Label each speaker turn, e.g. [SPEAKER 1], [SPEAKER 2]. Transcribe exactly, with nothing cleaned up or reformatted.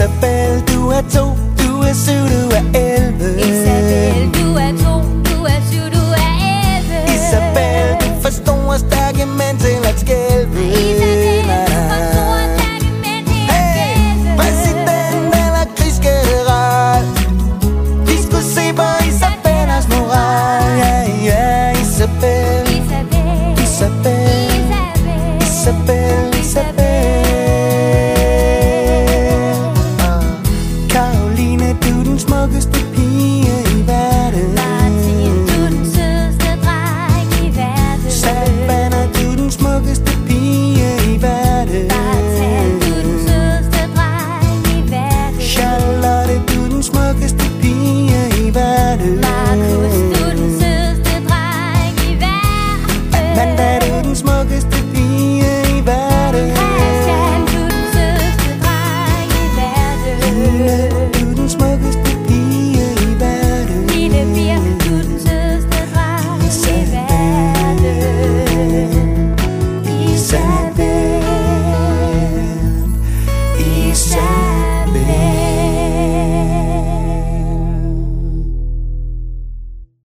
[SPEAKER 1] Isabel, du er to, du er syv, du er elleve.
[SPEAKER 2] Isabel, du er to, du er syv, du er elleve.
[SPEAKER 1] Isabel, du er for stor og stærke mænd til at skælve.
[SPEAKER 2] Isabel, du er for stor og stærke mænd til at skælve.
[SPEAKER 1] Præsident eller krigsgeneral, de skulle se på Isabellers moral. Ja, ja, Isabel,
[SPEAKER 2] Isabel,
[SPEAKER 1] Isabel, Isabel, Isabel. Caroline, du er den smukkeste pige i verden.
[SPEAKER 2] Martin, du er den sødeste dreng i verden.
[SPEAKER 1] Savannah, du er den smukkeste pige i verden.
[SPEAKER 2] Bartal, du er den sødeste dreng i verden.
[SPEAKER 1] Charlotte, du er den smukkeste pige i verden.
[SPEAKER 2] Markus, du er den sødeste dreng i verden.
[SPEAKER 1] Amanda, du er den smukkeste pige i verden.
[SPEAKER 2] Christian, du er den sødeste dreng i verden.
[SPEAKER 1] Line, du er den smukkeste pige i verden.
[SPEAKER 2] Lille Bier, du er den sødeste dreng i verden.
[SPEAKER 1] Isabel, Isabel.